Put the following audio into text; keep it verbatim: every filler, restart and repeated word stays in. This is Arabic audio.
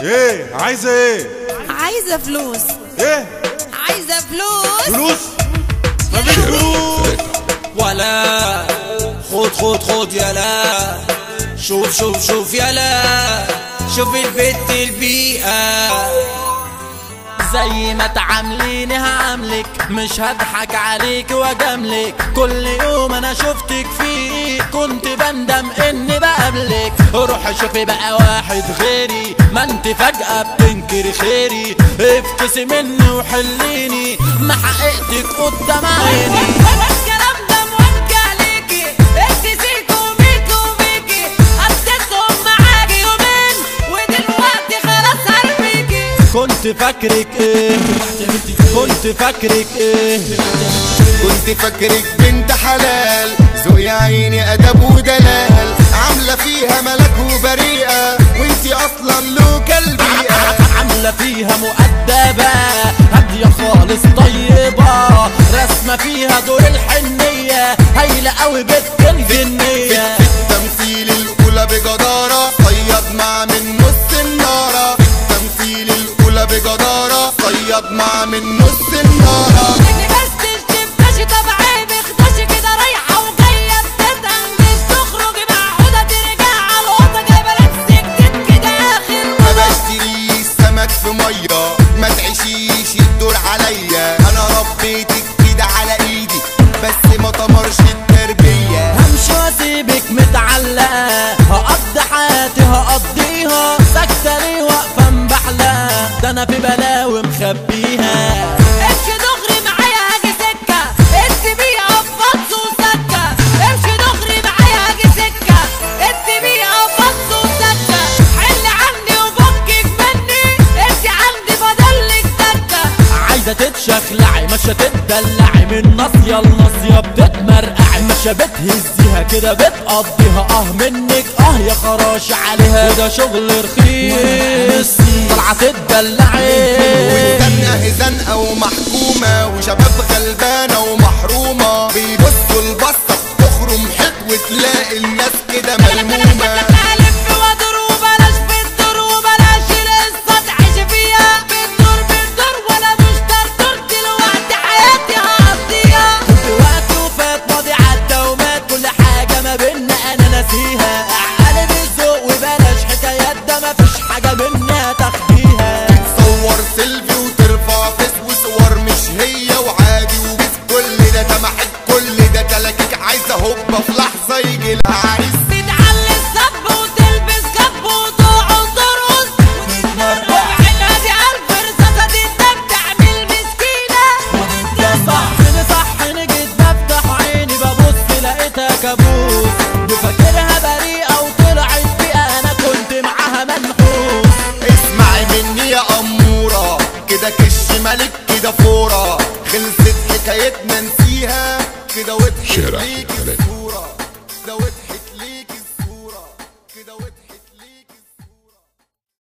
ايه عايزه ايه؟ عايزه فلوس. ايه عايزه فلوس. فلوس؟ مفيش فلوس ولا خد خد خد يلا. شوف شوف شوف يلا، شوف البت البيئة زي ما تعامليني هعاملك، مش هضحك عليك واجاملك. كل يوم انا شفتك فيه كنت بندم اني بقابلك. روحي شوفي بقى واحد غيري، ما انت فجأة بتنكري خيري. افكسي مني وحليني ما حقيقتك قدام عيني. الكلام ده موجه عليكي، انت سيكو ميكو ميكي. قضيتهم معاكي يومين ودلوقتي خلاص هرميكي. كنت فاكرك ايه؟ كنت فاكرك ايه؟ كنت فاكرك بنت حلال، ذوق يا عيني ادب ودلال. عامله فيها ملك وبريئه وانتي اصلا لوكال بيئه. عامله فيها مؤدبه هاديه خالص طيبه، رسمه فيها دور الحنيه هايله قوي بنت الجنيه. في التمثيل الاولى بجداره، صياد مع من نص الناره. في التمثيل الاولى بجداره، صياد مع من نص الناره. اني بس تشتمتشي طب عيب اختشي كده رايحه وجايه بتتنجش. تخرجي مع حوضه ترجع على الوضع جايبه لبس جديد كده اخر ما موضه. بشتريش سمك في ميه، ما تعيشيش الدور عليا. انا ربيتك كده على ايدي بس ما طمرش التربيه. همشي واسيبك متعلقه، هقضي حياتي هقضيها ساكته ليه واقفه مبحلقه. ده انا في بلاوي مخبيها. امشي دغري معايا هاجي سكه، انت بيها فطس وسكه. امشي دغري معايا هاجي سكه، انت بيها فطس وسكه. حل عني وفكك مني، انت عندي فاضلك سكه. عايزه تتشخلعي مش هتدلعي، من ناصيه لناصيه بتتمرقعي. مش بتهزيها كده بتقضيها اه منك اه يا خراش عليها. وده شغل رخيص طلعت تدلعي. والزنقه زنقه ومحكومه وشباب غلبانه ومحرومه. بيبصوا البصه تخرم حيط وتلاقي الناس كده ملمومه. الف وادور وبلاش بالدور وبلاش القصه تعيش فيها. بالدور بالدور ولا مش دردور، دلوقتي حياتي هقضيها. وقت وفات ماضي عدى ومات، كل حاجه ما بينا انا ناسيها. اعقلي بالذوق وبلاش حكايات، ده مفيش حاجه منها تاخديها. تصور سيلفي وترفع فيس وصور مش هي وعادي وبس. كل ده تمحك كل ده تلاكيك، عايزه هوبا في لحظه يجي العريس. بتعلي الصب وتلبس كب وتقعد ترقص وتتمرقع. عينها دي عارف رصاصة دي انت بتعمل مسكينة. صحني صحني جيت بفتح عيني ببص لقيتها كابوس. بفكرها بريئة وطلعت بيئة، انا كنت معاها منحوس. اسمعي مني يا اموره، كده كش ملك كده فوره. خلصت حكايتنا نسيها كده وضحك ليك الصورة.